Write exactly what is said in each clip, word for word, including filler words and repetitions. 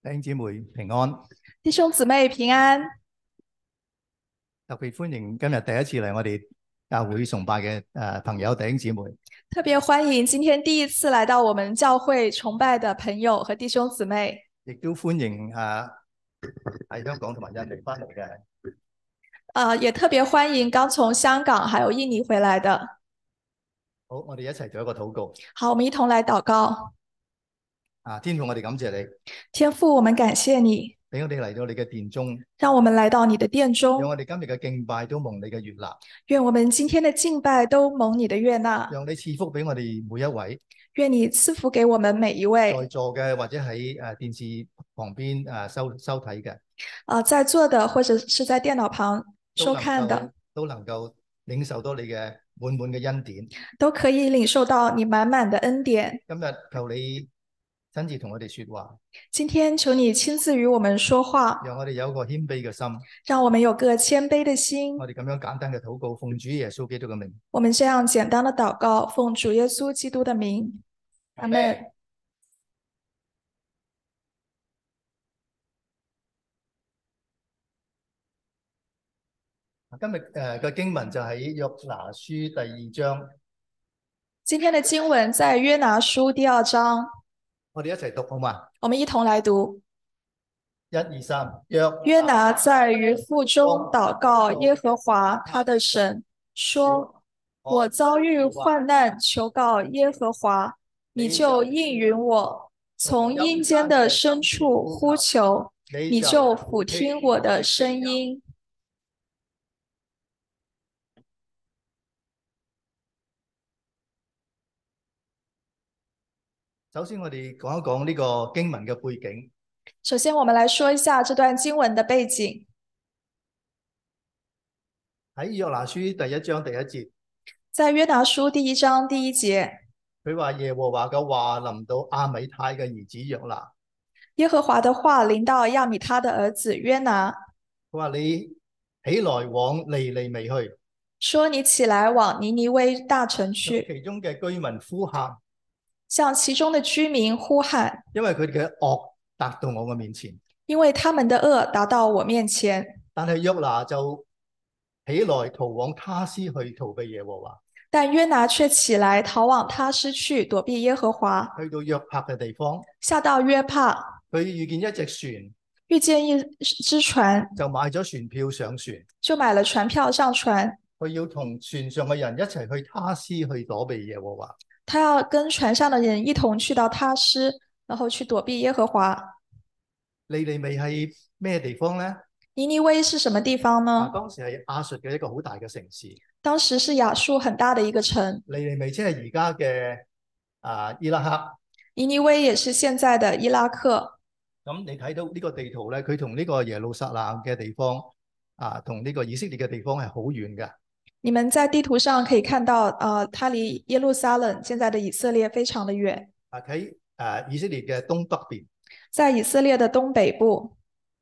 弟兄姊妹平安， 弟兄姊妹平安， 特別歡迎今日第一次嚟我哋教會崇拜嘅誒朋友弟兄姊妹， 特別歡迎今天第一次來到我們教會崇拜的朋友和弟兄姊妹， 亦都歡迎誒喺香港同埋印尼翻嚟嘅。 呃，也特別歡迎剛從香港還有印尼回來的。 好，我哋一齊做一個禱告。 好，我們一同來禱告。 啊，天父，我哋感謝你， 天父，我們感謝你， 俾我哋嚟到你嘅殿中， 讓我們來到你的殿中， 讓我哋今日嘅敬拜都蒙你嘅悅納， 願我們今天的敬拜都蒙你的悅納， 讓你賜福俾我哋每一位， 願你賜福給我們每一位在座嘅或者喺誒電視旁邊誒收收睇嘅， 呃，在座的或者是在電腦旁收看的， 都能夠領受到你嘅滿滿嘅恩典， 都可以領受到你滿滿的恩典。 今日求你親自同我哋說話， 今天求你親自與我們說話， 讓我哋有一個謙卑嘅心， 讓我們有個謙卑的心。 我哋咁樣簡單嘅禱告，奉主耶穌基督嘅名。 我們這樣簡單的禱告，奉主耶穌基督的名。阿們。 今日誒嘅經文就喺約拿書第二章。 今天的經文在約拿書第二章。 我哋一齊讀好嗎？ 我們一同來讀。 一二三，約約拿在魚腹中禱告耶和華他的神，說：我遭遇患難，求告耶和華，你就應允我；從陰間的深處呼求，你就俯聽我的聲音。 首先我哋講一講呢個經文嘅背景。 首先我們來說一下這段經文的背景。 喺約拿書第一章第一節， 在約拿書第一章第一節， 佢話耶和華嘅話臨到亞米太嘅兒子約拿。 耶和華的話臨到亞米他的兒子約拿。 佢話你起來往尼尼微去， 說你起來往尼尼微大城去， 其中嘅居民呼喊， 向其中的居民呼喊， 因為佢哋嘅惡達到我嘅面前， 因為他們的惡達到我面前。 但係約拿就起來逃往他施去逃避耶和華， 但約拿卻起來逃往他施去躲避耶和華， 去到約帕嘅地方， 下到約帕， 佢遇見一隻船， 遇見一隻船， 就買咗船票上船， 就買了船票上船。 佢要同船上嘅人一齊去他施去躲避耶和華。 他要跟船上的人一同去到他施，然後去躲避耶和華。 尼尼微係咩地方呢？ 尼尼微是什麼地方呢？ 啊、當時係亞述嘅一個好大嘅城市。 當時是亞述很大的一個城。 尼尼微即係而家嘅啊伊拉克。 尼尼微也是現在的伊拉克。 咁你睇到呢個地圖咧，佢同呢個耶路撒冷嘅地方啊，同呢個以色列嘅地方係好遠嘅。 你們在地圖上可以看到，呃，它離耶路撒冷現在的以色列非常的遠。 啊喺誒以色列嘅東北邊。 在以色列的東北部。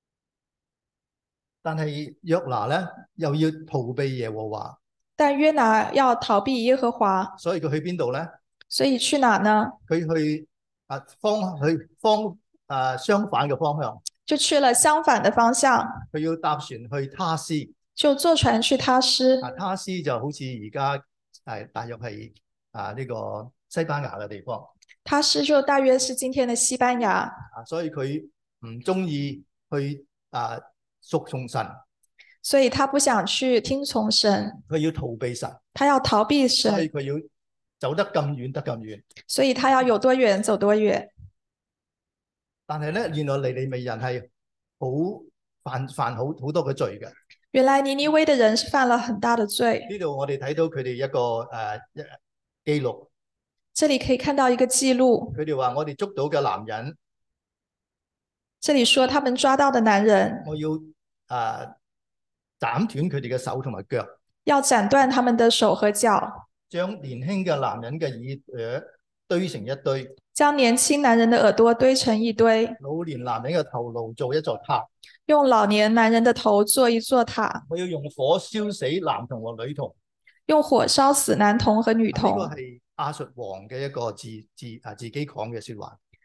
但係約拿咧又要逃避耶和華， 但約拿要逃避耶和華， 所以佢去邊度咧？ 所以去哪呢？ 佢去啊方去方啊相反嘅方向， 就去了相反的方向。 佢要搭船去他施， 就坐船去他施。 啊他施就好似而家誒大約係啊呢個西班牙嘅地方。 他施就大約是今天的西班牙。 啊，所以佢唔中意去啊。服從神， 所以他不想去聽從神， 佢要逃避神， 他要逃避神， 所以佢要走得咁遠得咁遠， 所以他要有多遠走多遠。 但係咧，原來尼尼微人係好犯犯好好多嘅罪嘅。 原來尼尼微的人是犯了很大的罪。 呢度我哋睇到佢哋一個誒、呃、記錄， 這裡可以看到一個記錄， 佢哋話我哋捉到嘅男人。 這裡說他們抓到的男人， 我要誒、呃、斬斷佢哋嘅手同埋腳， 要斬斷他們的手和腳， 將年輕嘅男人嘅耳朵堆成一堆， 將年輕男人的耳朵堆成一堆， 老年男人嘅頭顱做一座塔， 用老年男人的頭做一座塔。 我要用火燒死男童和女童， 用火燒死男童和女童。 呢個係亞述王嘅一個自自啊自己講嘅說話。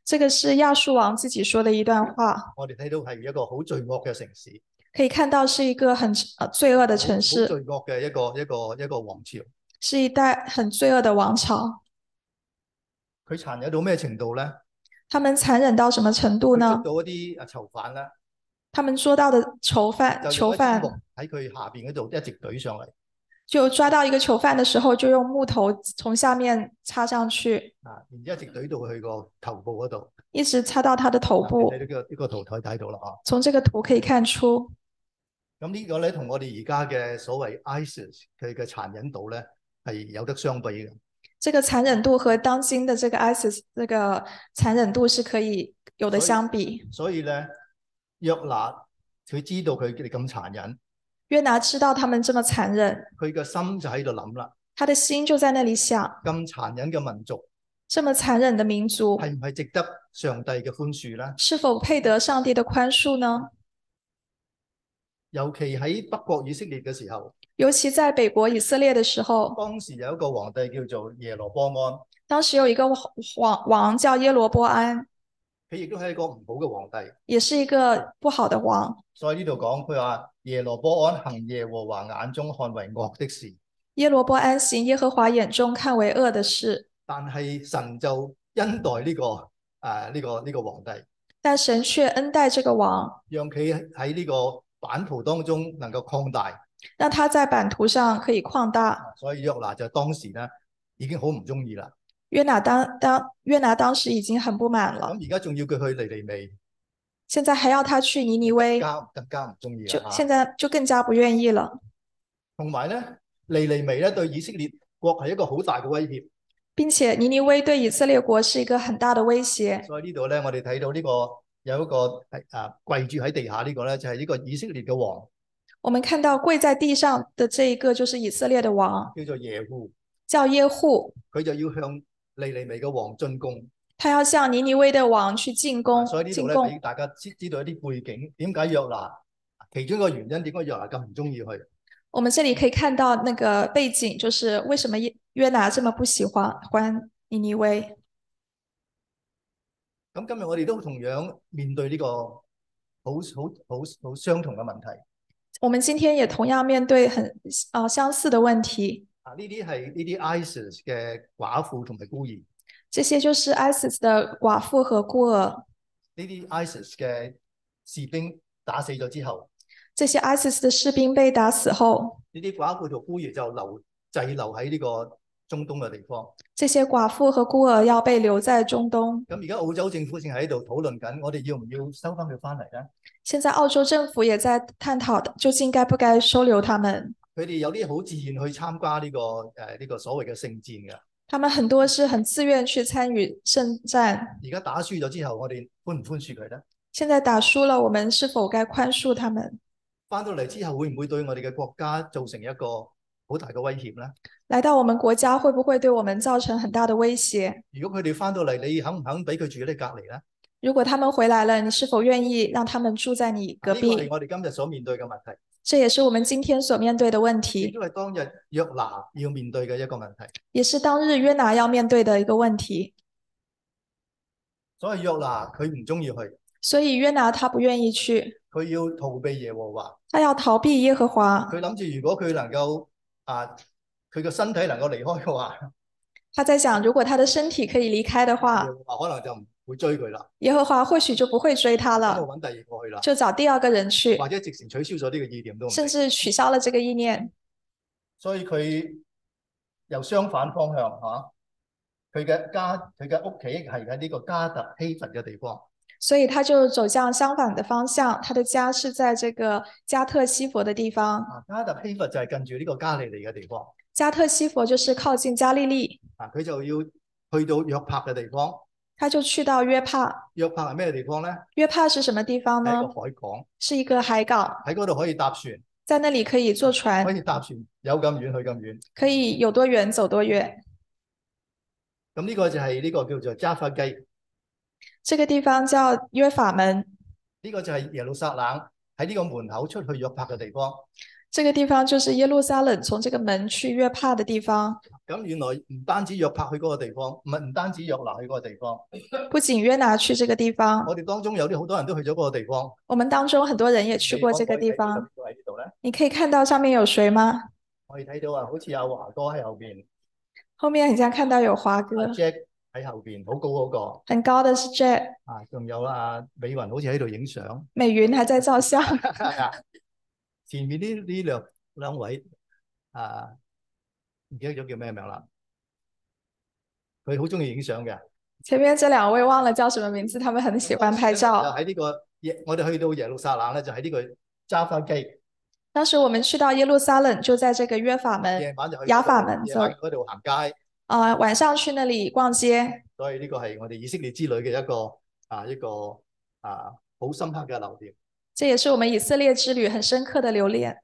這個是亞述王自己說的一段話， 我哋睇到係一個好罪惡嘅城市， 可以看到是一個很呃罪惡的城好市， 罪惡嘅一個一個一個王朝。 是一代很罪惡的王朝。 佢殘忍到咩程度咧？ 他們殘忍到什麼程度呢？ 佢捉到一啲啊囚犯咧， 他們捉到的囚犯， 就囚犯喺佢下邊嗰度一直懟上嚟。 就抓到一個囚犯的時候，就用木頭從下面插上去， 啊，然之後一直懟到佢個頭部嗰度， 一直插到他的頭部。 你呢個呢個圖台睇到啦，啊。 從這個圖可以看出， 咁呢個咧同我哋而家嘅所謂 ISIS 佢嘅殘忍度咧係有得相比嘅。 這個殘忍度和當今的這個 ISIS 這個殘忍度是可以有的相比。 所以咧，約拿佢知道佢哋咁殘忍， 約拿知道他們這麼殘忍， 佢嘅心就喺度諗啦。 他的心就在那裡想： 咁殘忍嘅民族， 這麼殘忍的民族， 係唔係值得上帝嘅寬恕咧？ 是否配得上帝的寬恕呢？ 尤其喺北國以色列嘅時候， 尤其在北國以色列的時候， 當時有一個皇帝叫做耶羅波安， 當時有一個王王叫耶羅波安， 佢亦都係一個唔好嘅皇帝， 也是一個不好的王。 所以呢度講佢話耶羅波安行耶和華眼中看為惡的事， 耶羅波安行耶和華眼中看為惡的事， 但係神就恩待呢、這個誒呢、啊這個呢、這個皇帝， 但神卻恩待這個王， 讓佢喺呢個版圖當中能夠擴大， 讓他在版圖上可以擴大。 所以約拿就當時咧已經好唔中意啦。 約拿當當約拿當時已經很不滿了， 咁而家仲要佢去尼尼微， 現在還要他去尼尼微， 更加更加唔中意啦。 就現在就更加不願意了。 同埋咧，尼尼微咧對以色列國係一個好大嘅威脅， 並且尼尼微對以色列國是一個很大的威脅。 所以呢度咧，我哋睇到呢、這個有一個係啊跪住喺地下呢個咧，就係、是、呢個以色列嘅王。 我們看到跪在地上的這一個就是以色列的王， 叫做耶戶， 叫耶戶， 佢就要向尼尼微嘅王進貢。 他要向尼尼微的王去進貢。 所以呢度咧俾大家知知道一啲背景，點解約拿其中一個原因，點解約拿咁唔中意去？ 我們這裡可以看到那個背景，就是為什麼約拿這麼不喜歡歡尼尼微。 咁今日我哋都同樣面對呢個好好好好相同嘅問題。 我們今天也同樣面對很啊、呃、相似的問題。 啊，呢啲係呢啲 ISIS 嘅寡婦同埋孤兒。 這些就是 ISIS 的寡婦和孤兒。 呢啲 ISIS 嘅士兵打死咗之後， 這些 ISIS 的士兵被打死後， 呢啲寡婦同孤兒就留滯留喺呢個中東嘅地方。 這些寡婦和孤兒要被留在中東。 咁而家澳洲政府正喺度討論緊，我哋要唔要收翻佢翻嚟咧？ 現在澳洲政府也在探討，究竟該不該收留他們。 佢哋有啲好自願去參加呢個誒呢個所謂嘅聖戰嘅。 他們很多是很自願去參與聖戰。 而家打輸咗之後，我哋寬唔寬恕佢咧？ 現在打輸了，我們是否該寬恕他們？ 翻到嚟之後，會唔會對我哋嘅國家造成一個好大嘅威脅咧？ 來到我們國家，會不會對我們造成很大的威脅？ 如果佢哋翻到嚟，你肯唔肯俾佢住喺你隔離咧？ 如果他們回來了，你是否願意讓他們住在你隔壁？ 呢個係我哋今日所面對嘅問題。 這也是我們今天所面對的問題。 亦都係當日約拿要面對嘅一個問題。 也是當日約拿要面對的一個問題。 所以約拿佢唔中意去。 所以約拿他不願意去。 佢要逃避耶和華。 他要逃避耶和華。 佢諗住如果佢能夠啊，佢個身體能夠離開嘅話， 他在想如果他的身體可以離開的話， 耶和華可能就唔會追佢啦。 耶和華或許就不會追他了， 揾第二個去啦， 就找第二個人去， 或者直情取消咗呢個意念都唔定， 甚至取消了這個意念。 所以佢由相反方向嚇，佢嘅家佢嘅屋企係喺呢個加特希弗嘅地方， 所以他就走向相反的方向，他的家是在這個加特希弗的地方。 啊，加特希弗就係近住呢個加利利嘅地方。 加特希弗就是靠近加利利。 啊，佢就要去到約帕嘅地方。 他就去到約帕。 約帕係咩地方咧？ 約帕是什麼地方呢？ 係一個海港。 是一個海港。 喺嗰度可以搭船。 在那裡可以坐船。 可以搭船，有咁遠去咁遠。 可以有多遠走多遠。 咁呢個就係呢個叫做加法基。 這個地方叫約法門。 呢個就係耶路撒冷喺呢個門口出去約帕嘅地方。 這個地方就是耶路撒冷從這個門去約帕的地方。 咁原來唔單止約帕去嗰個地方，唔係唔單止約拿去嗰個地方， 不僅約拿去這個地方， 我哋當中有啲好多人都去咗嗰個地方。 我們當中很多人也去過這個地方。你可以看到上面有誰嗎？ 我哋睇到啊，好似有華哥喺後邊。 後面很像看到有華哥。 Jack 喺後邊，好高嗰個。 很高的是 Jack。 啊，仲有啊，美雲好似喺度影相。 美雲還在照相。 前面呢呢兩兩位啊，唔記得咗叫咩名啦。佢好中意影相嘅。 前面這兩位忘了叫什麼名字，他們很喜歡拍照。 就喺呢個耶，我哋去到耶路撒冷咧，就喺呢個揸花機。 當時我們去到耶路撒冷，就在這個約法門、亞法門， 夜晚嗰度行街。 啊、呃，晚上去那裡逛街。 所以呢個係我哋以色列之旅嘅一個啊一個啊好深刻嘅留念。 這也是我們以色列之旅很深刻的留戀。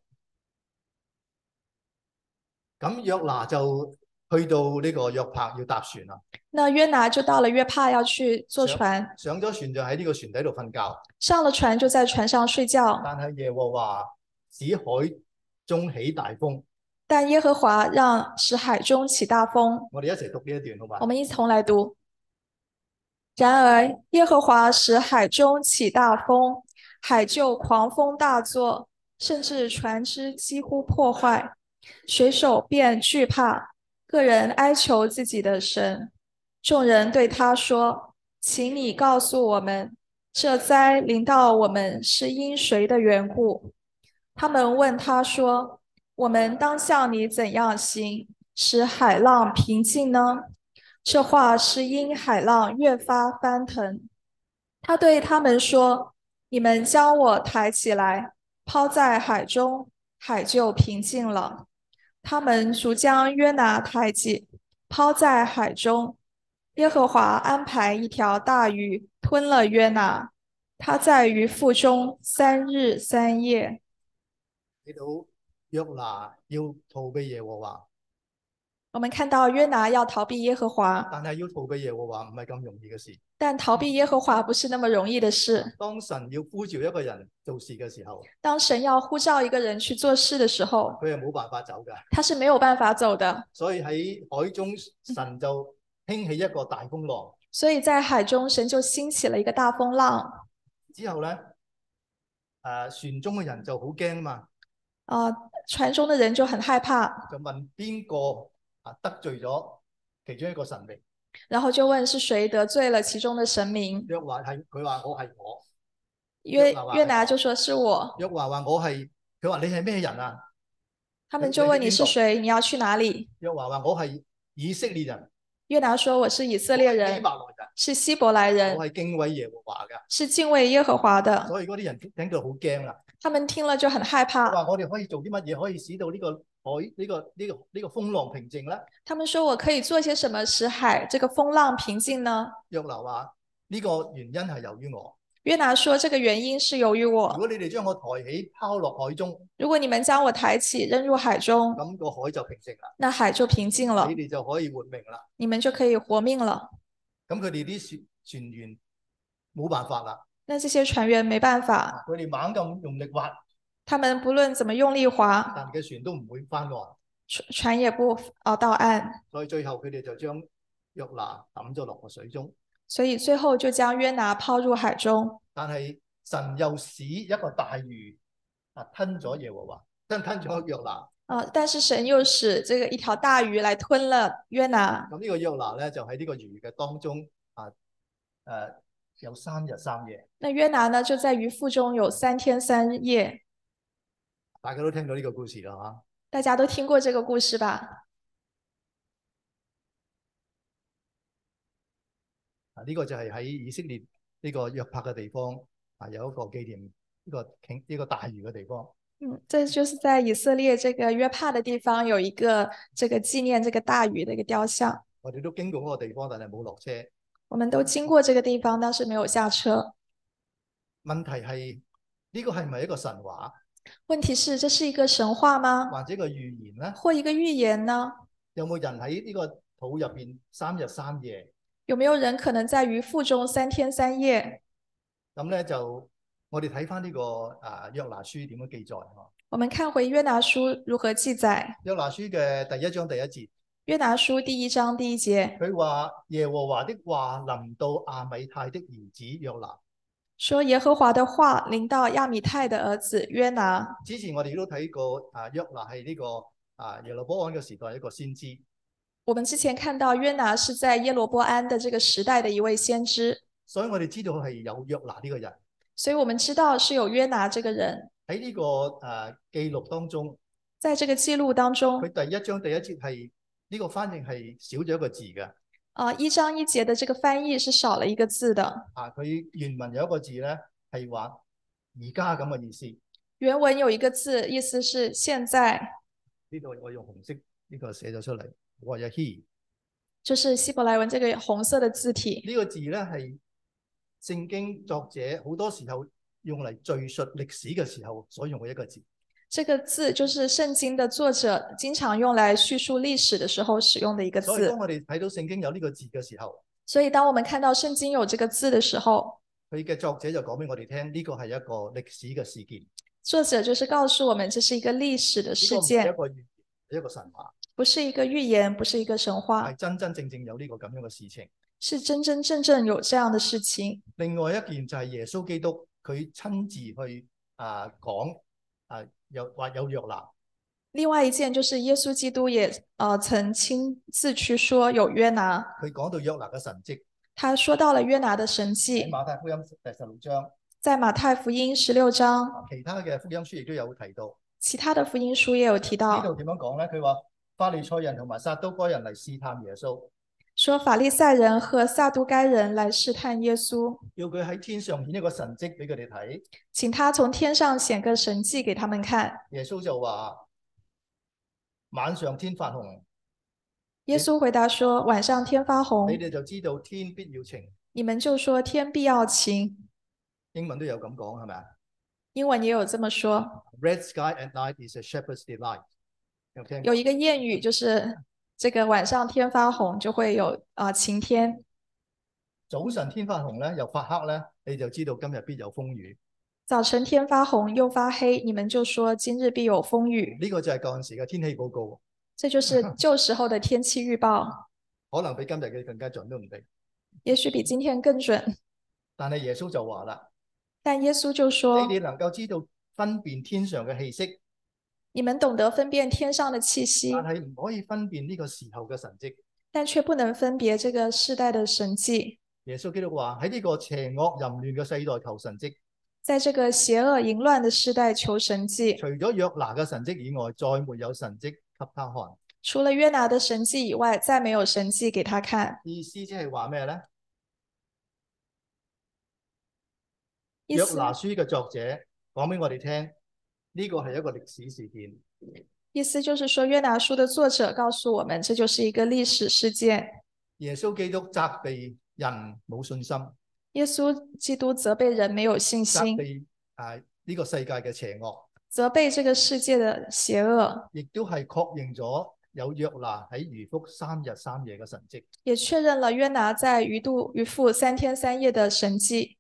咁約拿就去到呢個約帕要搭船啦。 那約拿就到了約帕要去坐船。 上咗船就喺呢個船底度瞓覺。 上了船就在船上睡覺。 但係耶和華使海中起大風。 但耶和華讓使海中起大風。 我哋一齊讀呢一段好嘛？ 我們一同來讀。然而耶和華使海中起大風，海就狂風大作，甚至船隻幾乎破壞，水手便懼怕，個人哀求自己的神。眾人對他說：請你告訴我們，這災臨到我們是因誰的緣故？他們問他說：我們當向你怎樣行，使海浪平靜呢？這話是因海浪越發翻騰。他對他們說：你們將我抬起來，拋在海中，海就平靜了。他們逐將約拿抬起，拋在海中。耶和華安排一條大魚吞了約拿，他在魚腹中三日三夜。 睇到約拿要逃避耶和華。 我們看到約拿要逃避耶和華， 但係要逃避耶和華唔係咁容易嘅事。 但逃避耶和華不是那麼容易的事。 當神要呼召一個人做事嘅時候， 當神要呼召一個人去做事的時候， 佢係冇辦法走㗎。 他是沒有辦法走的。 所以喺海中，神就興起一個大風浪。 所以在海中，神就興起了一個大風浪。 之後咧，誒、呃、船中嘅人就好驚嘛。 啊、呃，船中的人就很害怕， 就問邊個啊得罪咗其中一個神明？ 然後就問是誰得罪了其中的神明？ 約拿係佢話我係我。 約約拿就說是我。 約拿話我係，佢話你係咩人啊？ 他們就問你是誰？你要去哪裡？ 約拿話我係以色列人。 約拿說我是以色列人，是希伯來人， 我係敬畏耶和華㗎， 是敬畏耶和華的。 所以嗰啲人聽到好驚啦。 他們聽了就很害怕。 話我哋可以做啲乜嘢可以使到呢個海呢、這個呢、這個呢、這個風浪平靜咧？ 他們說我可以做些什麼使海這個風浪平靜呢？ 約拿話呢、這個原因係由於我。 約拿說這個原因是由於我。 如果你哋將我抬起拋落海中，如果你們將我抬起扔入海中， 咁個海就平靜啦。 那海就平靜了， 你哋就可以活命啦。 你們就可以活命了。 咁佢哋啲船船員冇辦法啦。 那這些船員沒辦法， 佢哋猛咁用力划， 他們不論怎麼用力划， 但嘅船都唔會翻岸， 船船也不啊到岸。 所以最後佢哋就將約拿抌咗落個水中。 所以最後就將約拿拋入海中。 但係神又使一個大魚啊吞咗耶和華，吞吞咗約拿。 啊！但是神又使這個一條大魚來吞了約拿。 咁呢個約拿咧就喺呢個魚嘅當中啊，誒、呃、有三日三夜。 那約拿呢就在魚腹中有三天三夜。 大家都聽到呢個故事啦嚇。 大家都聽過這個故事吧？ 啊！呢個就係喺以色列呢個約帕嘅地方啊，有一個紀念呢個呢、這個大魚嘅地方。 嗯，這就是在以色列這個約帕的地方有一個這個紀念這個大魚的一個雕像。 我哋都經過嗰個地方，但係冇落車。 我們都經過這個地方，但是沒有下車。 問題係呢、這個係咪一個神話？ 問題是這是一個神話嗎？ 或者一個預言呢？ 或一個預言呢？ 有冇人喺呢個肚入邊三日三夜？ 有沒有人可能在魚腹中三天三夜？ 咁咧就我哋睇翻呢個啊約拿書點樣記載啊？ 我們看回約拿書如何記載。 約拿書嘅第一章第一節， 約拿書第一章第一節， 佢話耶和華的話臨到亞米太的兒子約拿。 說耶和華的話臨到亞米太的兒子約拿。 之前我哋都睇過啊，約拿係呢個啊耶羅波安嘅時代一個先知。 我們之前看到約拿是在耶羅波安的這個時代的一位先知， 所以我哋知道係有約拿呢個人。 所以我們知道是有約拿這個人。 喺呢、這個誒、啊、記錄當中， 在這個記錄當中， 佢第一章第一節係呢、這個翻譯係少咗一個字嘅。 啊，一章一節的這個翻譯是少了一個字的。 啊，佢原文有一個字咧係話而家咁嘅意思。 原文有一個字，意思是現在。 呢度我用紅色呢個寫咗出嚟，我有 he， 就是希伯來文這個紅色的字體。 呢、這個字咧係聖經作者好多時候用嚟敘述歷史嘅時候所用嘅一個字。 這個字就是聖經的作者經常用來敘述歷史的時候使用的一個字。 所以當我哋睇到聖經有呢個字嘅時候， 所以當我們看到聖經有這個字的時候， 佢嘅作者就講俾我哋聽，呢個係一個歷史嘅事件。 作者就是告訴我們這是一個歷史的事件， 呢個唔係一個預言，係一個神話， 不是一個預言，不是一個神話， 係真真正正有呢個咁樣嘅事情。 是真真正正有這樣的事情。 另外一件就係耶穌基督佢親自去啊講啊有話有約拿。 另外一件就是耶穌基督也呃曾親自去說有約拿。 佢講到約拿嘅神蹟， 他說到了約拿的神蹟。 喺馬太福音第十六章， 在馬太福音十六章， 其他嘅福音書亦都有提到。 其他的福音書也有提到。 呢度點樣講咧？佢話法利賽人同埋撒都該人嚟試探耶穌， 說法利賽人和撒都該人來試探耶穌， 要佢喺天上顯一個神蹟俾佢哋睇。 請他從天上顯個神蹟給他們看。 耶穌就話晚上天發紅。 耶穌回答說晚上天發紅， 你哋就知道天必要晴。 你們就說天必要晴。 英文都有咁講係咪啊？ 英文也有這麼說。 Red sky at night is a shepherd's delight。 有一個諺語就是，這個晚上天發紅就會有啊、呃、晴天。 早晨天發紅咧，又發黑咧，你就知道今日必有風雨。 早晨天發紅又發黑，你們就說今日必有風雨。 呢個就係舊陣時嘅天氣報告。 這就是舊時候的天氣預報。 可能比今日嘅更加準都唔定。 也許比今天更準。 但係耶穌就話啦， 但耶穌就說， 你哋能夠知道分辨天上嘅氣息， 你們懂得分辨天上的氣息， 但係唔可以分辨呢個時候嘅神蹟， 但卻不能分別這個世代的神蹟。 耶穌基督話喺呢個邪惡淫亂嘅世代求神蹟， 在這個邪惡淫亂的世代求神蹟， 除咗約拿嘅神蹟以外，再沒有神蹟給他看。 除了約拿的神蹟以外，再沒有神蹟給他看。 意思即係話咩咧？ 約拿書嘅作者講俾我哋聽，呢個係一個歷史事件。 意思就是說，約拿書的作者告訴我們，這就是一個歷史事件。 耶穌基督責備人冇信心。 耶穌基督責備人沒有信心。 責備誒呢個世界嘅邪惡。 責備這個世界的邪惡。 亦都係確認咗有約拿喺魚腹三日三夜嘅神蹟。 也確認了約拿在魚肚魚腹三天三夜的神蹟。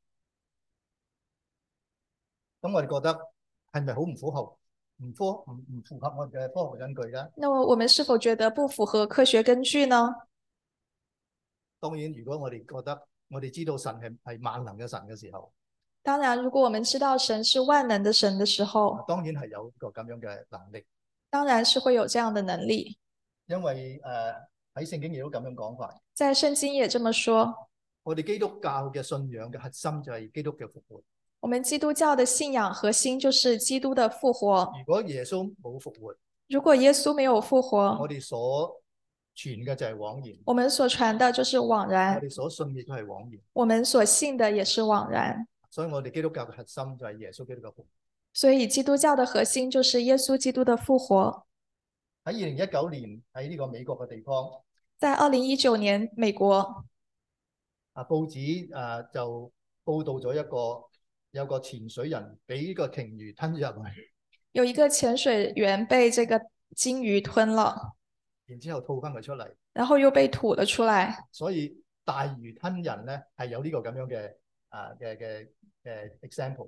咁我哋覺得係咪好唔符合唔科唔唔符合我哋嘅科學根據咧？ 那麼我們是否覺得不符合科學根據呢？ 當然，如果我哋覺得我哋知道神係係萬能嘅神嘅時候， 當然，如果我們知道神是萬能的神的時候， 當然係有個咁樣嘅能力。 當然是會有這樣的能力。 因為誒喺聖經亦都咁樣講法。 在聖經也這麼說。 我哋基督教嘅信仰嘅核心就係基督嘅復活。 我們基督教的信仰核心就是基督的復活。 如果耶穌冇復活， 如果耶穌沒有復活， 我哋所傳嘅就係枉然。 我們所傳的就是枉然。 我哋所信亦都係枉然。 我們所信的也是枉然。 所以我哋基督教嘅核心就係耶穌基督嘅復活。 所以基督教的核心就是耶穌基督的復活。 喺二零一九年喺呢個美國嘅地方， 在二零一九年美國， 啊報紙啊就報道咗一個有個潛水人俾呢個鯨魚吞咗入去， 有一個潛水員被這個鯨魚吞了， 然之後吐翻佢出嚟， 然後又被吐了出來。 所以大魚吞人咧係有呢個咁樣嘅啊嘅嘅嘅 example 嘅。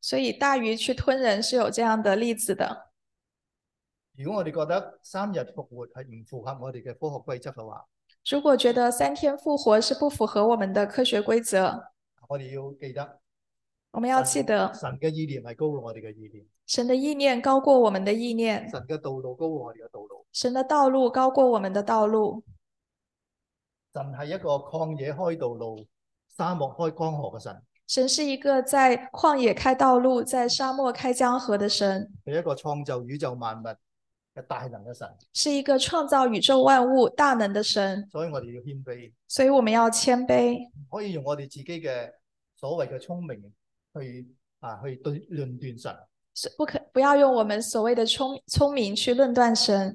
所以大魚去吞人是有這樣的例子的。 如果我哋覺得三日復活係唔符合我哋嘅科學規則嘅話， 如果覺得三天復活是不符合我們的科學規則， 我哋要記得， 我們要記得神嘅意念係高過我哋嘅意念， 神的意念高過我們的意念， 神嘅道路高過我哋嘅道路， 神的道路高過我們的道路。 神係一個曠野開道路、沙漠開江河嘅神。 神是一個在曠野開道路、在沙漠開江河的神， 係一個創造宇宙萬物嘅大能嘅神， 是一個創造宇宙萬物大能的神。 所以我哋要謙卑， 所以我們要謙卑， 唔可以用我哋自己嘅所謂嘅聰明去啊去對論斷神， 不可不要用我們所謂的聰聰明去論斷神。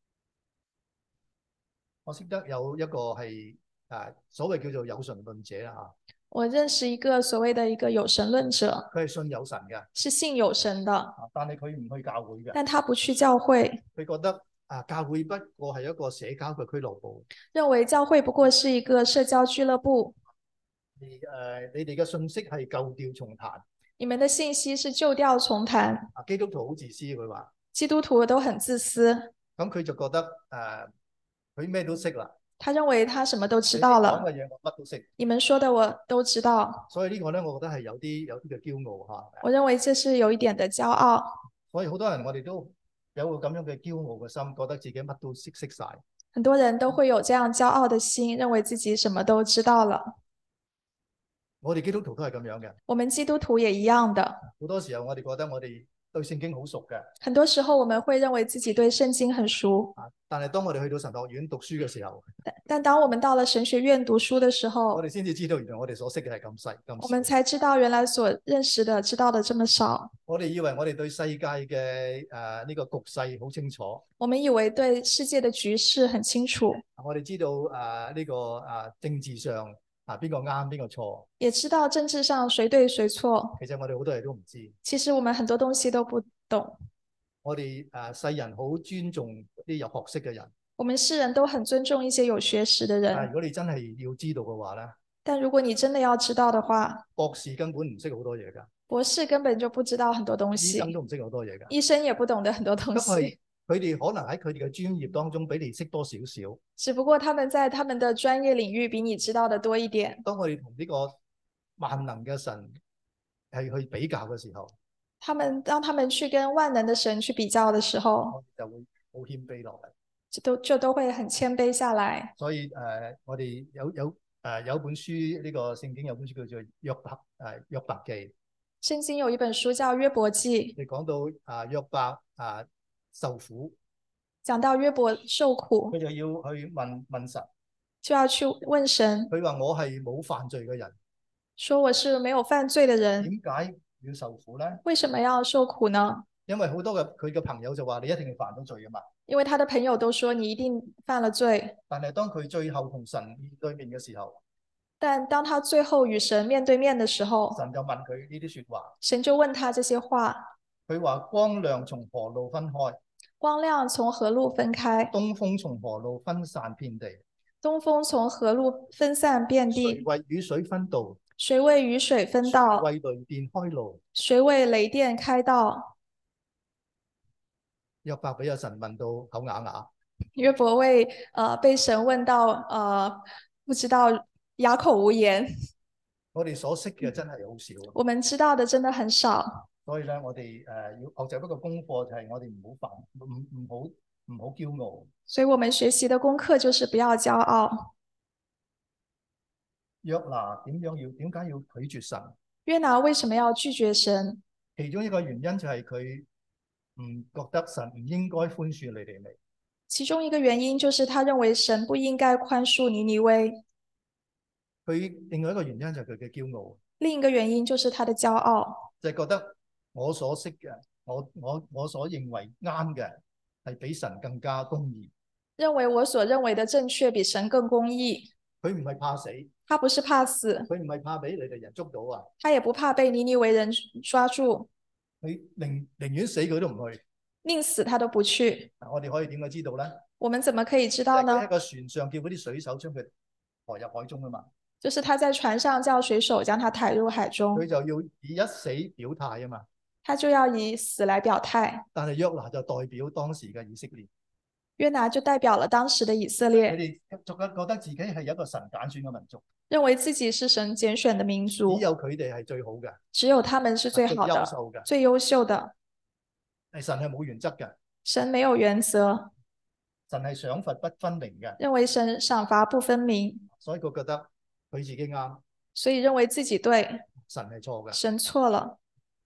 我識得有一個係啊所謂叫做有神論者啊， 我認識一個所謂的一個有神論者， 佢係信有神嘅， 是信有神的， 但係佢唔去教會嘅， 但他不去教會， 佢覺得啊教會不過係一個社交嘅俱樂部， 認為教會不過是一個社交俱樂部。 而誒、呃、你哋嘅信息係舊調重彈， 你們的信息是舊調重彈。 啊基督徒好自私，佢話基督徒都很自私， 咁佢就覺得誒佢咩都識啦。 他認為他什麼都知道了。 講嘅嘢我乜都識， 你們說的我都知道。 所以呢個咧，我覺得係有啲有啲嘅驕傲嚇。 我認為這是有一點的驕傲。 所以好多人我哋都有個咁樣嘅驕傲嘅心，覺得自己乜都識識晒。 很多人都會有這樣驕傲的心，認為自己什麼都知道了。 我哋基督徒都係咁樣嘅。 我們基督徒也一樣的。 好多時候我哋覺得我哋對聖經好熟嘅。 很多時候我們會認為自己對聖經很熟。 啊，但係當我哋去到神學院讀書嘅時候， 但但當我們到了神學院讀書的時候， 我哋先至知道原來我哋所識嘅係咁細咁少。 我們才知道原來所認識的、知道的這麼少。 我哋以為我哋對世界嘅誒呢個局勢好清楚。 我們以為對世界的局勢很清楚。 我哋知道誒呢、呃這個誒、呃、政治上啊邊個啱邊個錯， 也知道政治上誰對誰錯。 其實我哋好多嘢都唔知。 其實我們很多東西都不懂。 我哋誒、呃、世人好尊重啲有學識嘅人。 我們世人都很尊重一些有學識的人。 但係如果你真係要知道嘅話咧， 但如果你真的要知道的話， 博士根本唔識好多嘢㗎。 博士根本就不知道很多東西。 醫生都唔識好多嘢㗎。 醫生也不懂得很多東西。 佢哋可能喺佢哋嘅專業當中比你識多少少。 只不過他們在他們的專業領域比你知道的多一點。 當我哋同呢個萬能嘅神係去比較嘅時候， 他們當他們去跟萬能的神去比較的時候， 就會好謙卑落嚟， 就都就都會很謙卑下來。 所以誒、呃，我哋有有誒、呃、有本書，呢、這個聖經有本書叫做約伯誒約伯記。 聖經有一本書叫約伯記。 你講到啊約伯啊受苦， 講到約伯受苦， 佢就要去問問神， 就要去問神。 佢話我係冇犯罪嘅人， 說我是沒有犯罪的人， 點解要受苦咧？ 為什麼要受苦呢？ 因為好多嘅佢嘅朋友就話你一定要犯到罪啊嘛。 因為他的朋友都說你一定犯了罪。 但係當佢最後同神面對面嘅時候， 但當他最後與神面對面的時候， 神就問佢呢啲說話。 神就問他這些話。 佢話光亮從何路分開？ 光亮從何路分開？ 東風從何路分散遍地？ 東風從何路分散遍地？ 誰為雨水分道？ 誰為雨水分道？ 為雷電開路？ 誰為雷電開道？ 約伯俾阿神問到口啞啞。 約伯為呃被神問到呃不知道啞口無言。 我哋所識嘅真係好少。 我們知道的真的很少。 所以咧，我哋誒要學習一個功課，就係我哋唔好煩，唔唔好唔好驕傲。 所以我們學習的功課就是不要驕傲。 約拿點樣要點解要拒絕神？ 約拿為什麼要拒絕神？ 其中一個原因就係佢唔覺得神唔應該寬恕尼尼微。 其中一個原因就是他認為神不應該寬恕尼尼微。 佢另外一個原因就係佢嘅驕傲。 另一個原因就是他的驕傲， 就係覺得我所識嘅，我我我所認為啱嘅係比神更加公義。 認為我所認為的正確比神更公義。 佢唔係怕死， 他不是怕死， 佢唔係怕俾你哋人捉到啊， 他也不怕被尼尼微人抓住， 佢寧寧願死佢都唔去， 寧死他都不去。 我哋可以點樣知道咧？ 我們怎麼可以知道呢？ 喺個船上叫嗰啲水手將佢抬入海中啊嘛。 就是他在船上叫水手將他抬入海中， 佢就要以一死表態啊嘛。 他就要以死來表態。 但係約拿就代表當時嘅以色列， 約拿就代表了當時的以色列， 佢哋逐日覺得自己係一個神揀選嘅民族， 認為自己是神揀選的民族， 只有佢哋係最好嘅， 只有他們是最好的、 最優秀嘅、 最優秀的。 係神係冇原則嘅， 神沒有原則， 神係賞罰不分明嘅， 認為神賞罰不分明， 所以佢覺得佢自己啱， 所以認為自己對， 神係錯嘅。 神錯了。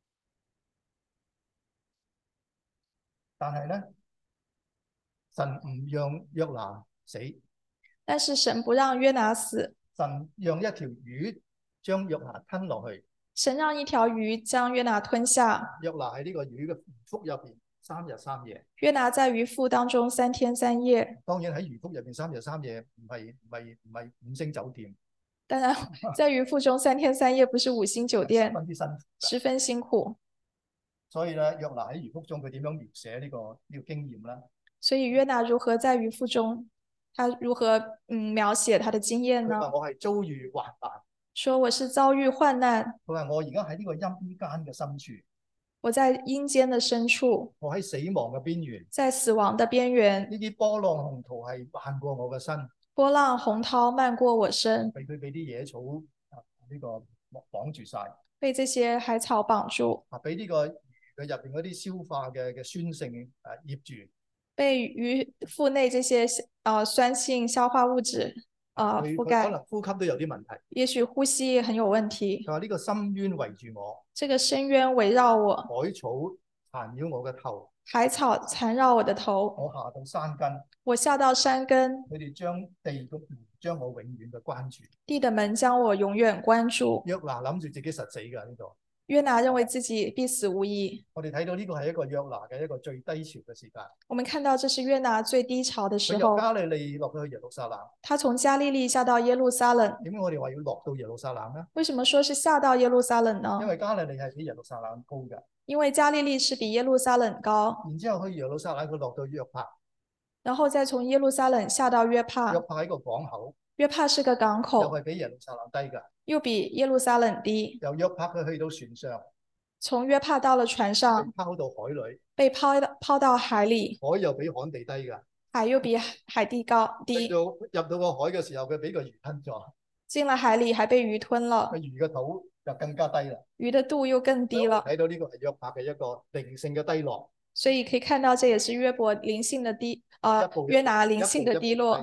但係咧，神唔讓約拿死， 但是神不讓約拿死， 神讓一條魚將約拿吞落去。 神讓一條魚將約拿吞下。 約拿喺呢個魚嘅腹入邊三日三夜。 約拿在魚腹當中三天三夜。 當然喺魚腹入邊三日三夜唔係唔係唔係五星酒店。 當然，在魚腹中三天三夜不是五星酒店， 十分之辛苦， 十分辛苦。 所以咧，約拿喺魚腹中佢點樣描寫呢、這個呢、這個經驗咧？ 所以約拿如何在魚腹中，他如何嗯描寫他的經驗呢？ 佢話我係遭遇患難， 說我是遭遇患難。 佢話我而家喺呢個陰間嘅深處， 我在陰間的深處， 我喺死亡嘅邊緣， 在死亡的邊緣。 呢啲波浪洪濤係漫過我嘅身， 波浪洪濤漫過我身， 被佢俾啲野草啊呢、這個綁住晒， 被這些海草綁住， 啊俾呢個魚嘅入邊嗰啲消化嘅嘅酸性誒醃住， 被魚腹內這些呃酸性消化物質呃覆蓋， 可能呼吸都有啲問題， 也許呼吸很有問題。 佢話呢個深淵圍住我， 這個深淵圍繞我， 海草纏繞我嘅頭， 海草纏繞我的頭， 我下到山根， 我下到山根， 佢哋將地嘅門將我永遠嘅關住， 地的門將我永遠關住。 約拿諗住自己實死㗎呢度。 約拿認為自己必死無疑。 我哋睇到呢個係一個約拿嘅一個最低潮嘅時間。 我們看到這是約拿最低潮的時候。 佢由加利利落到去耶路撒冷。 他從加利利下到耶路撒冷。 點解我哋話要落到耶路撒冷呢？ 為什麼說是下到耶路撒冷呢？ 因為加利利係比耶路撒冷高嘅。 因為加利利是比耶路撒冷高。 然之後去耶路撒冷，佢落到約帕。 然後再從耶路撒冷下到約帕。 約帕喺個港口。 約帕是個港口。 又係比耶路撒冷低㗎。 又比耶路撒冷低。 由約帕佢去到船上。 從約帕到了船上， 被拋到海裏， 被拋到拋到海裏， 海又比旱地低㗎， 海又比海地高低。 到入到個海嘅時候，佢俾個魚吞咗。 進了海裏，還被魚吞了。 個魚嘅肚就更加低啦。 魚的肚又更低了。 睇到呢個係約帕嘅一個靈性嘅低落。 所以可以看到，這也是約伯靈性的低，啊、呃，約拿靈性的低落。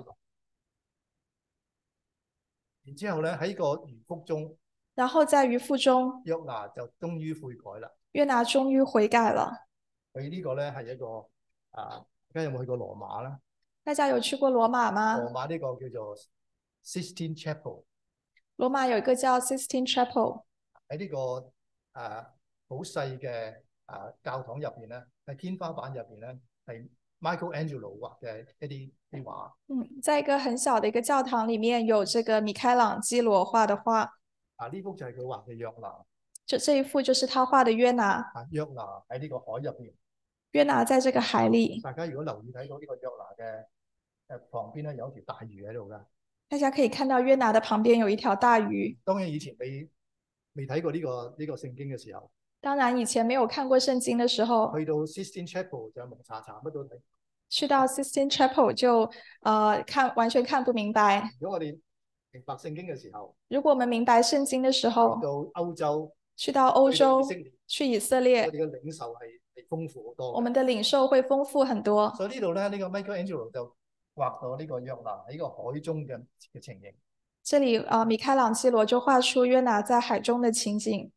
然之後咧喺個魚腹中。 然後在魚腹中， 約拿就終於悔改啦。 約拿終於悔改了。 佢呢個咧係一個啊，大家有冇去過羅馬咧？ 大家有去過羅馬嗎？ 羅馬呢個叫做 Sistine Chapel。 羅馬有一個叫 Sistine Chapel。 喺呢個啊好細嘅啊教堂入邊咧，喺天花板入邊咧係 Michelangelo 畫嘅一啲啲畫。 嗯，在一個很小的一個教堂裏面有這個米開朗基羅畫的畫。 啊！呢幅就係佢畫嘅約拿， 這這一幅就是他畫的約拿。 啊，約拿喺呢個海入邊， 約拿在這個海裏。 大家如果留意睇到呢個約拿嘅誒旁邊咧，有一條大魚喺度噶。 大家可以看到約拿的旁邊有一條大魚。 當然以前未未睇過呢個呢個聖經嘅時候， 當然以前沒有看過聖經嘅時候， 去到 Sistine Chapel 就蒙查查乜都睇。 去到 Sistine Chapel 就呃看完全看不明白。 如果我哋明白聖經嘅時候， 如果我們明白聖經嘅時候， 去到歐洲， 去到歐洲，去以色列， 我哋嘅領受係係豐富好多。 我們的領受會豐富很多。 所以呢度咧，呢個 Michelangelo 就畫到呢個約拿喺個海中嘅嘅情形。 這裡啊、呃，米開朗基羅就畫出約拿在海中的情景。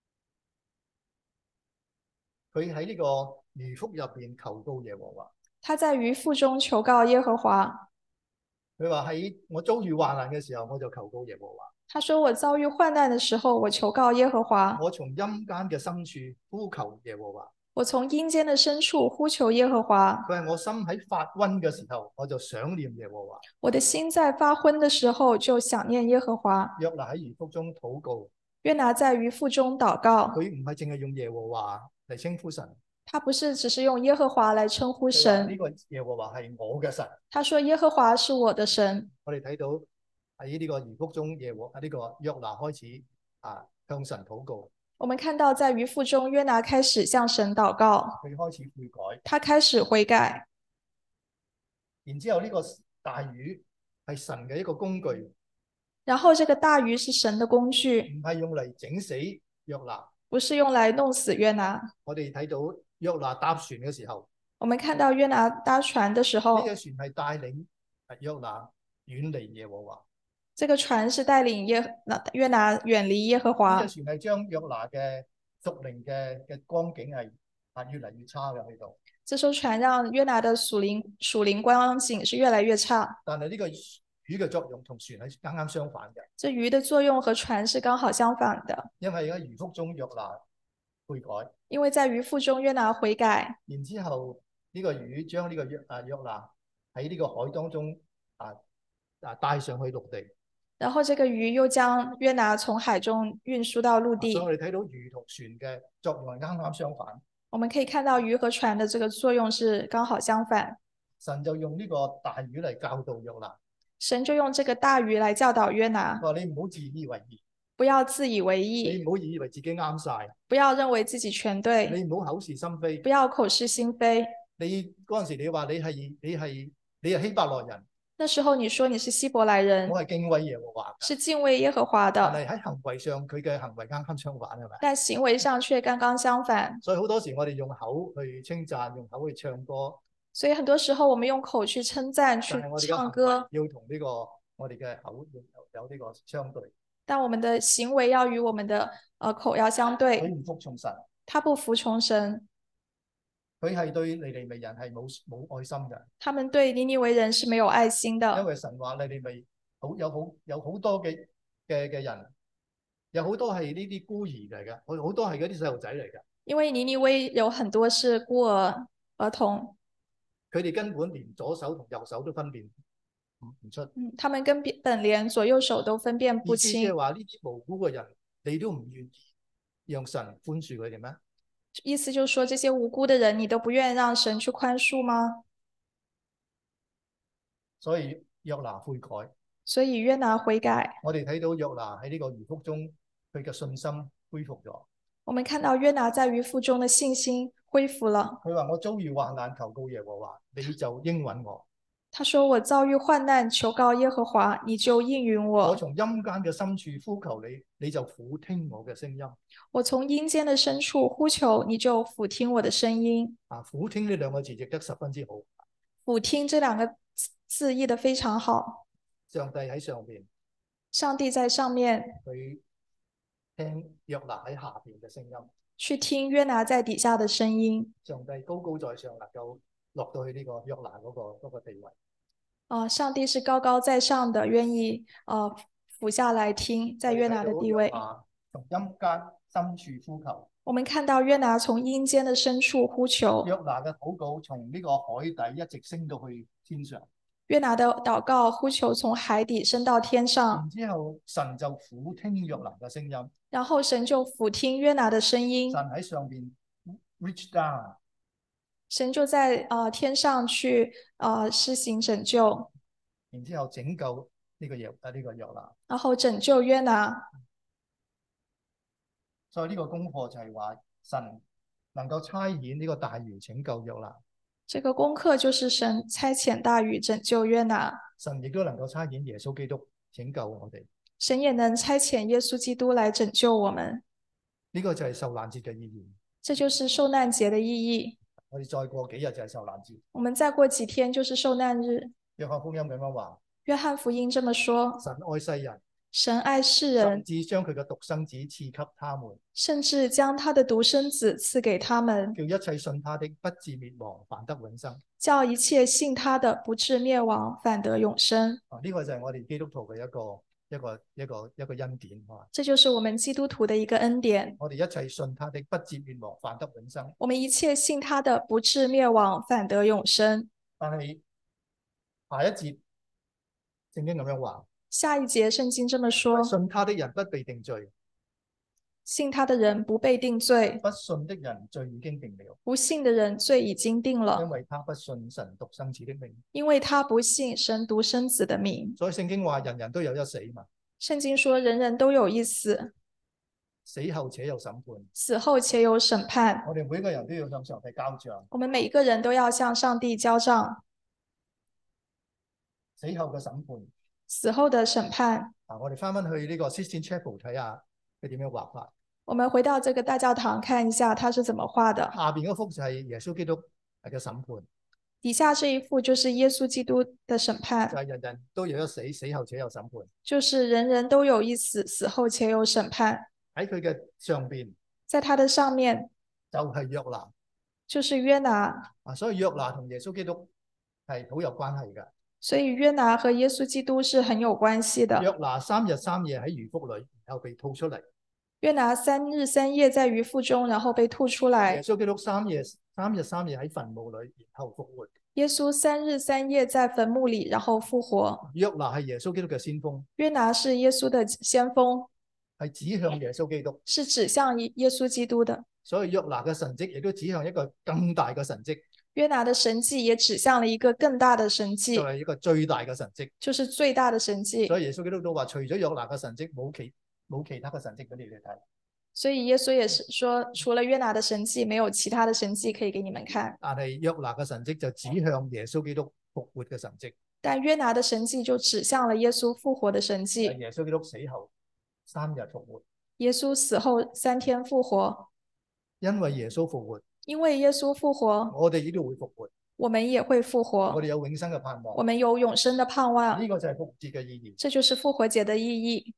佢喺呢個魚腹入邊求告耶和華。 他在魚腹中求告耶和華。 佢話喺我遭遇患難嘅時候，我就求告耶和華。 他說我遭遇患難嘅時候，我求告耶和華。 我從陰間嘅深處呼求耶和華。 我從陰間嘅深處呼求耶和華。 佢係我心喺發昏嘅時候，我就想念耶和華。 我的心在發昏嘅時候就想念耶和華。 約拿喺魚腹中禱告。 約拿在魚腹中禱告。 佢唔係淨係用耶和華嚟稱呼神。 他不是只是用耶和華來稱呼神。 呢個耶和華係我嘅神。 他說耶和華是我的神。 我哋睇到喺呢個魚腹中耶和啊呢、這個約拿開始啊向神禱告。 我們看到在魚腹中，約拿開始向神禱告， 佢開始悔改， 他開始悔改。 然之後呢個大魚係神嘅一個工具， 然後這個大魚是神的工具， 唔係用嚟整死約拿， 不是用來弄死約拿。 我哋睇到約拿搭船嘅時候， 我們看到約拿搭船的時候， 呢、這個船係帶領約拿遠離耶和華。 這個船是帶領耶約拿遠離耶和華。 呢、這個船係將約拿嘅屬靈嘅嘅光景係啊越嚟越差嘅去到。 這艘船讓約拿的屬靈屬靈光景是越來越差。 但係呢個魚嘅作用同船係啱啱相反嘅。 這魚的作用和船是剛好相反的。 因為喺魚腹中約拿悔改， 因為在魚腹中約拿悔改。 然之後呢個魚將呢個約啊約拿喺呢個海當中啊啊帶上去陸地。 然後這個魚又將約拿從海中運輸到陸地。 所以我哋睇到魚同船嘅作用係啱啱相反。 我們可以看到魚和船的這個作用是剛好相反。 神就用呢個大魚嚟教導約拿。 神就用這個大魚來教導約拿。 話你唔好自以為義。 不要自以為義。 你唔好以為自己啱晒。 不要認為自己全對。 你唔好口是心非。 不要口是心非。 你嗰陣時你話你係你係你係希伯來人。 那時候你說你是希伯來人， 我係敬畏耶和華， 是敬畏耶和華的。 但係喺行為上佢嘅行為啱啱相反，係咪？ 但行為上卻剛剛相反。 所以好多時我哋用口去稱讚，用口去唱歌。 所以很多時候我們用口去稱讚，去唱歌。 要同呢個我哋嘅口有呢個相對。 但我們的行為要與我們的呃口要相對。 佢唔服從神。 他不服從神。 佢係對尼尼微人係冇冇愛心嘅。 他們對尼尼微人是沒有愛心的。 因為神話尼尼微好有好有好多嘅嘅嘅人，有好多係呢啲孤兒嚟嘅，好好多係嗰啲細路仔嚟嘅。因為尼尼微有很多是孤兒兒童， 佢哋根本連左手同右手都分辨唔唔出。 嗯，他們根本連左右手都分辨不清。 意思即係話呢啲無辜嘅人，你都唔願意讓神寬恕佢哋咩？ 意思就是說，這些無辜的人，你都不願讓神去寬恕嗎？ 所以約拿悔改。 所以約拿悔改。 我哋睇到約拿喺呢個魚腹中，佢嘅信心恢復咗。 我們看到約拿在魚腹中的信心恢復了。 佢話：我遭遇患難，求告耶和華，你就應允我。 他說：我遭遇患難，求告耶和華，你就應允我。 我從陰間嘅深處呼求你，你就俯聽我嘅聲音。 我從陰間的深處呼求，你就俯聽我的聲音。啊， 俯聽呢兩個字譯得十分之好。 俯聽這兩個字譯得非常好。 上帝喺上邊， 上帝在上面， 佢聽約拿喺下邊嘅聲音， 去聽約拿在底下的聲音。 上帝高高在上，能夠落到去呢個約拿嗰個嗰個地位。 啊，上帝是高高在上的，願意啊俯下來聽，在約拿的地位。 從陰間深處呼求。 我們看到約拿從陰間的深處呼求。 約拿嘅禱告從呢個海底一直升到去天上。 約拿的禱告呼求從海底升到天上。 然之後神就俯聽約拿嘅聲音。 然後神就俯聽約拿的聲音。 神喺上邊 reach down。 神就在啊、呃、天上去啊、呃、施行拯救。 然之後拯救呢個約啊呢個約拿。 然後拯救約拿。 所以呢個功課就係話神能夠差遣呢個大魚拯救約拿。 這個功課就是神差遣大魚拯救約拿。 神亦都能夠差遣耶穌基督拯救我哋。 神也能差遣耶穌基督來拯救我們。 呢個就係受難節嘅意義。 這就是受難節的意義。 我哋再過幾日就係受難節。 我們再過幾天就是受難日。 約翰福音咁樣話。 約翰福音這麼說。 神愛世人。 神愛世人， 甚至將佢嘅獨生子賜給他們， 甚至將他的獨生子賜給他們， 叫一切信他的不至滅亡，反得永生。 叫一切信他的不至滅亡，反得永生。 啊，呢個就係我哋基督徒嘅一個一個一個一個恩典啊！ 這就是我們基督徒的一個恩典。 我哋一切信他的不至滅亡，反得永生。 我們一切信他的不至滅亡，反得永生。 但係下一節聖經咁樣話。 下一節聖經這麼說： 信他的人不被定罪。 信他的人不被定罪， 不信的人罪已經定了， 不信的人罪已經定了， 因為他不信神獨生子的名。 因為他不信神獨生子的名。 所以聖經話人人都有一死嘛， 聖經說人人都有一死， 死後且有審判。 死後且有審判。 我哋每個人都要向上帝交賬， 我們每一個人都要向上帝交賬。 死後嘅審判， 死後的審判。 啊，我哋翻返去呢個 Sistine Chapel 睇下佢點樣畫法。 我們回到這個大教堂看一下，它是怎麼畫的。 下邊嗰幅就係耶穌基督嘅審判， 底下這一幅就是耶穌基督的審判， 就係人人都有一死，死後且有審判。 就是人人都有一死，死後且有審判。 喺佢嘅上邊， 在他的上面就係約拿， 就是約拿。 啊，所以約拿同耶穌基督係好有關係嘅。 所以約拿和耶穌基督是很有關係的。 約拿三日三夜喺魚腹裏，然後被吐出嚟。 約拿三日三夜在魚腹中，然後被吐出來。 耶穌基督三夜三日三夜喺墳墓裏，然後復活。 耶穌三日三夜在墳墓裏，然後復活。 約拿係耶穌基督嘅先鋒。 約拿是耶穌的先鋒， 係指向耶穌基督， 是指向耶穌基督的。 所以約拿嘅神蹟亦都指向一個更大嘅神蹟。 約拿的神蹟也指向了一個更大的神蹟， 就係一個最大嘅神蹟， 就是最大的神蹟。 所以耶穌基督都話，除咗約拿嘅神蹟，冇其冇其他嘅神蹟俾你哋睇。 所以耶穌也是說，除了約拿的神蹟，沒有其他的神蹟可以給你們看。 但係約拿嘅神蹟就指向耶穌基督復活嘅神蹟。 但約拿的神蹟就指向了耶穌復活的神蹟。 耶穌基督死後三日復活。 耶穌死後三天復活。 因為耶穌復活， 因為耶穌復活， 我哋亦都會復活。 我們也會復活。 我哋有永生嘅盼望。 我們有永生的盼望。 呢個就係復活節嘅意義。 這就是復活節的意義。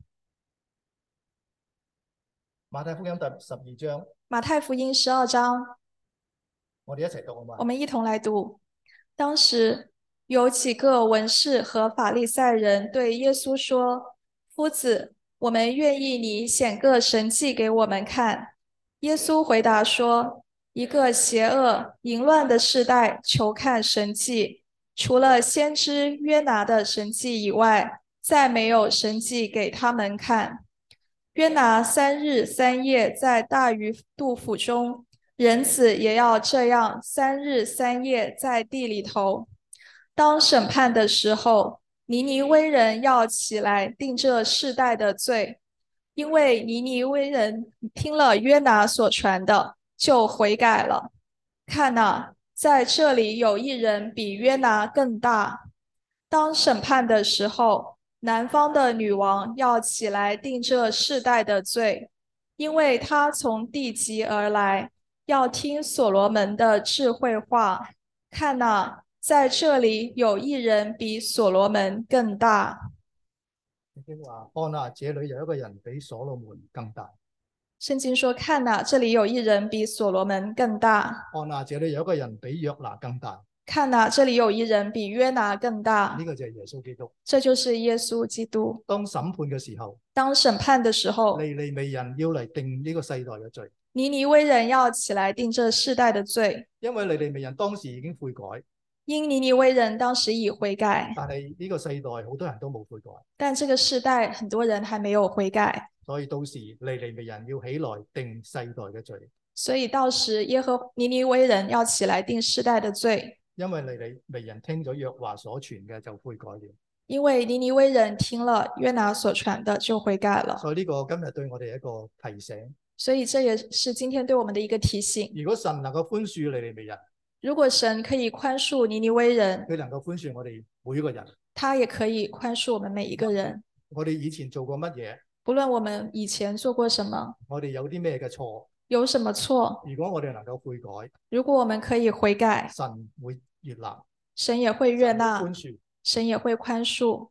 馬太福音第十二章。 馬太福音十二章。 我哋一齊讀好嗎？ 我們一同來讀。當時有幾個文士和法利賽人對耶穌說：夫子，我們願意你顯個神蹟給我們看。耶穌回答說：一個邪惡淫亂的世代求看神蹟，除了先知約拿的神蹟以外，再沒有神蹟給他們看。約拿三日三夜在大魚肚腹中，人子也要這樣三日三夜在地裏頭。當審判的時候，尼尼微人要起來定這世代的罪，因為尼尼微人聽了約拿所傳的，就悔改了。看哪，在這裏有一人比約拿更大。當審判的時候，南方的女王要起來定這世代的罪，因為她從地極而來，要聽所羅門的智慧話。看哪，在這裏有一人比所羅門更大。 聖經話：看哪，這裏有一個人比所羅門更大。 聖經說：看哪，這裏有一人比所羅門更大。 看哪，這裏有一個人比約拿更大。 看哪，這裏有一人比約拿更大。 呢個就係耶穌基督。 這就是耶穌基督。 當審判嘅時候， 當審判的時候， 尼尼微人要嚟定呢個世代嘅罪。 尼尼微人要起來定這世代的罪， 因為尼尼微人當時已經悔改。 因尼尼微人當時已悔改， 但係呢個世代好多人都冇悔改。 但這個世代很多人還沒有悔改， 所以到時尼尼微人要起來定世代嘅罪。 所以到時耶和尼尼微人要起來定世代的罪。 因為尼尼微人聽咗約拿所傳嘅就悔改了。 因為尼尼微人聽了約拿所傳的就悔改了。 所以呢個今日對我哋一個提醒。 所以這也是今天對我們的一個提醒。 如果神能夠寬恕尼尼微人， 如果神可以寬恕尼尼微人， 佢能夠寬恕我哋每一個人， 他也可以寬恕我們每一個人。 我哋以前做過乜嘢？ 不論我們以前做過什麼， 我哋有啲咩嘅錯？ 有什麼錯？ 如果我哋能夠悔改， 如果我們可以悔改， 神會悅納， 神也會悅納， 寬恕， 神也會寬恕。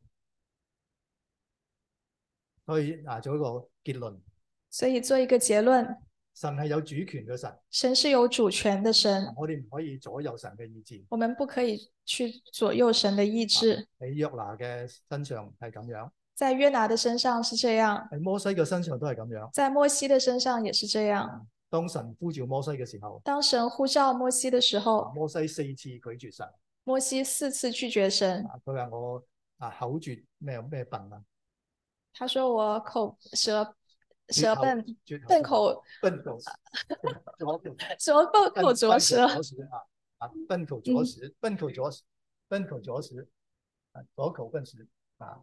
所以啊，做一個結論。 所以做一個結論。 神係有主權嘅神， 神是有主權的神， 我哋唔可以左右神嘅意志。 我們不可以去左右神的意志。 喺約拿嘅身上係咁樣， 在約拿的身上是這樣， 喺摩西嘅身上都係咁樣， 在摩西的身上也是這樣。 當神呼召摩西嘅時候， 當神呼召摩西的時候， 摩西四次拒絕神。 摩西四次拒絕神。 佢話我啊口拙咩咩笨啊？ 他說我口舌舌笨絕口笨口笨口左口什么笨口笨拙舌？ 笨口拙舌啊啊，笨口拙舌，笨口拙舌，笨口拙舌啊，左口笨舌啊。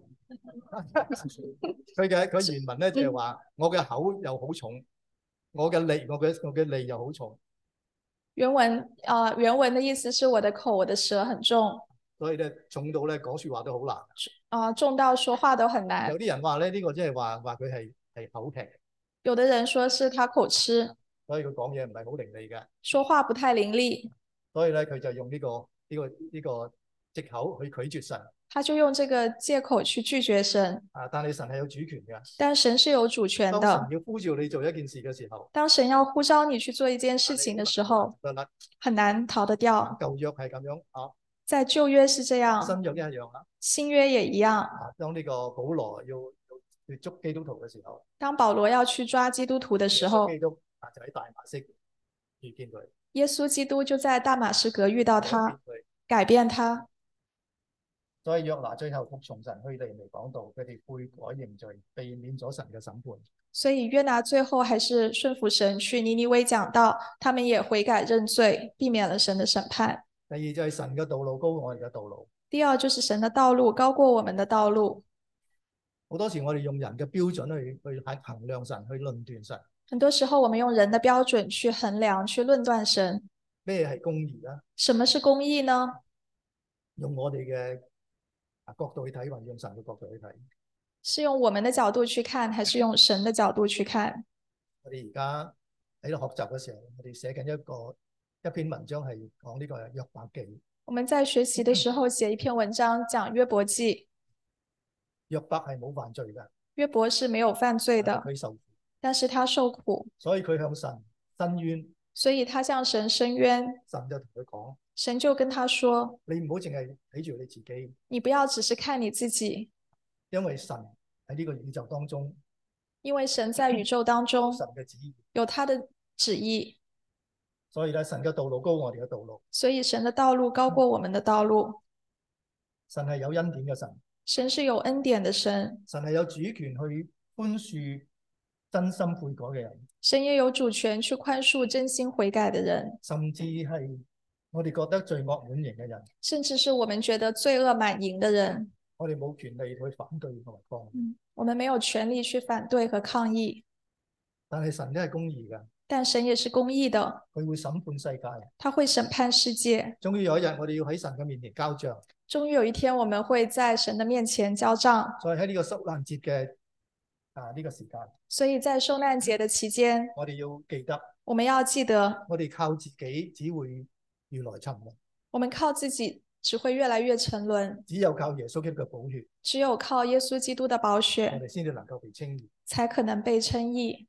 佢嘅佢原文咧就係話，我嘅口又好重，我嘅脷，我嘅我嘅脷又好重。 原文啊、呃，原文的意思是我的口，我的舌很重， 所以咧重到咧講説話都好難。 啊、呃，重到說話都很難。 有啲人話咧呢、這個即係話話佢係係口吃。 有的人說是他口吃， 所以佢講嘢唔係好伶俐嘅， 說話不太伶俐。 所以咧佢就用呢、這個呢、這個呢、這個藉口去拒絕神。 他就用這個借口去拒絕神。 啊，但係神係有主權嘅。 但神是有主權的。 當神要呼召你做一件事嘅時候， 當神要呼召你去做一件事情嘅時候，很難逃得掉。 舊約係咁樣啊， 在舊約是這樣， 新約一樣啦， 新約也一樣。 啊，當呢個保羅要要去捉基督徒嘅時候， 當保羅要去抓基督徒嘅時候， 基督啊就喺大馬色遇見佢。 耶穌基督就在大馬士革遇到他，改變他。 所以約拿最後服從神去尼尼微講道，佢哋悔改認罪，避免咗神嘅審判。 所以約拿最後還是順服神去尼尼微講道，他們也悔改認罪，避免了神的審判。 第二就係神嘅道路高過我哋嘅道路。 第二就是神的道路高過我們的道路。 好多時我哋用人嘅標準去去衡量神，去論斷神。 很多時候我們用人的標準去衡量，去論斷神。 咩係公義啊？ 什麼是公義呢？ 用我哋嘅角度去睇，還是用神嘅角度去睇？ 是用我們的角度去看，還是用神的角度去看？ 我哋而家喺度學習嘅時候，我哋寫緊一個一篇文章，係講呢個約伯記。 我們在學習的時候寫一篇文章，講約伯記。 約伯係冇犯罪嘅。 約伯是沒有犯罪的， 佢受苦， 但是他受苦， 所以佢向神申冤。 所以他向神申冤。 神就同佢講， 神就跟他說： 你唔好淨係睇住你自己， 你不要只是看你自己， 因為神喺呢個宇宙當中， 因為神在宇宙當中神嘅旨意， 有他的旨意。 所以咧，神嘅道路高過我哋嘅道路。 所以神的道路高過我們的道路。 神係有恩典嘅神， 神是有恩典的神。 神係有主權去寬恕真心悔改嘅人。 神也有主權去寬恕真心悔改的人， 甚至係我哋覺得罪惡滿盈嘅人， 甚至是我們覺得罪惡滿盈的人， 我哋冇權利去反對同埋抗議。 嗯，我們沒有權利去反對和抗議。 但係神都係公義嘅， 但神也是公義的， 佢會審判世界， 他會審判世界。 終於有一日，我哋要喺神嘅面前交賬。 終於有一天，我們會在神的面前交賬。 所以喺呢個受難節嘅啊呢個時間， 所以在受難節的期間， 我哋要記得， 我們要記得， 我哋靠自己只會越來沉淪。 我們靠自己只會越來越沉淪。 只有靠耶穌基督嘅寶血， 只有靠耶穌基督的寶血， 我哋先至能夠被稱義， 才可能被稱義。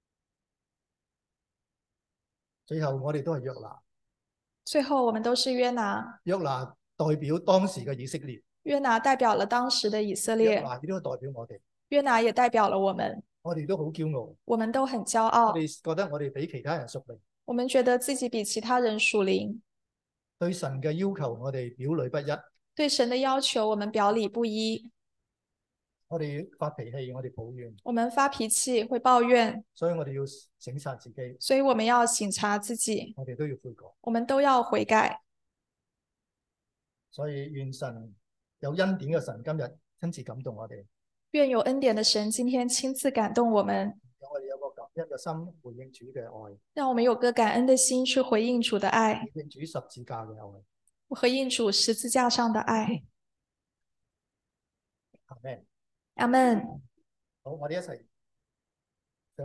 最後我哋都係約拿， 最後我們都是約拿。 約拿代表當時嘅以色列， 約拿代表了當時的以色列。 約拿亦都代表我哋， 約拿也代表了我們。 我哋都好驕傲， 我們都很驕傲。 我哋覺得我哋比其他人屬靈， 我們覺得自己比其他人屬靈。 對神嘅要求我哋表裏不一， 對神的要求我們表裏不一。 我哋發脾氣，我哋抱怨， 我們發脾氣會抱怨， 所以我哋要省察自己， 所以我們要省察自己， 我哋都要悔改， 我們都要悔改。 所以願神有恩典嘅神今日親自感動我哋， 願有恩典的神今天親自感動我們， 讓我哋有個感恩嘅心回應主嘅愛， 讓我們有個感恩的心去回應主的愛， 回應主十字架嘅愛， 回應主十字架上的愛。 阿們。 阿們。 好，我哋一齊。